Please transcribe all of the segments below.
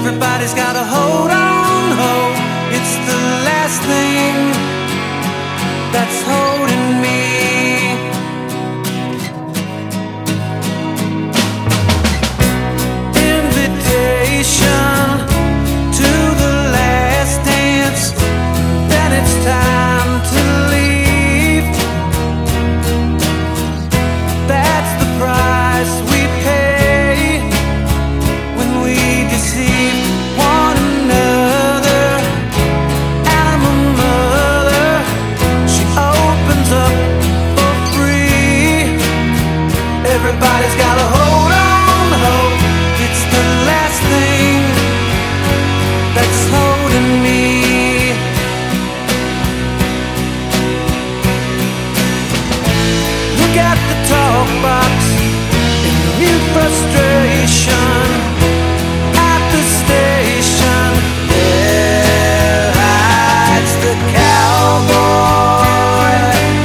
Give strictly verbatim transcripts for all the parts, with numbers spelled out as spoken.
Everybody's gotta hold on, hope it's the last thing that's holding me. Invitation to the last dance, then it's time to leave. That's the price we pay when we deceive one another. And I'm a mother, she opens up for free. Everybody's gotta hold on, hope it's the last thing that's holding me. Look at the talk box in mute frustration. At the station, there hides the cowboy.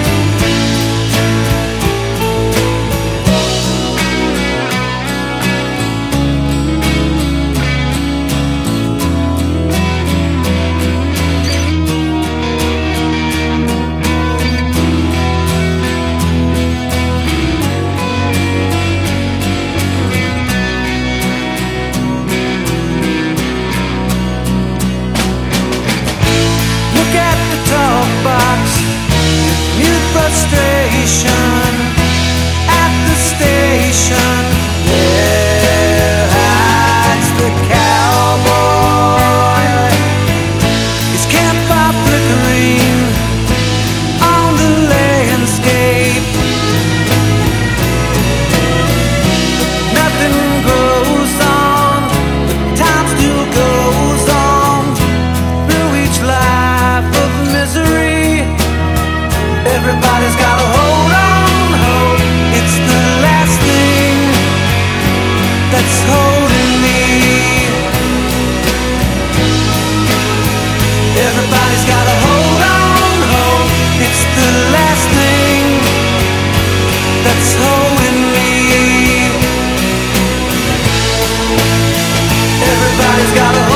Look at the talk box, mute frustration. At the station, there hides the cowboy. His campfire flickering on the landscape. Nothing grows on, time still goes on through each life of misery. Everybody's gotta hold on, hope it's the last thing that's holding me. Everybody's gotta hold on, hope it's the last thing that's holding me. Everybody's gotta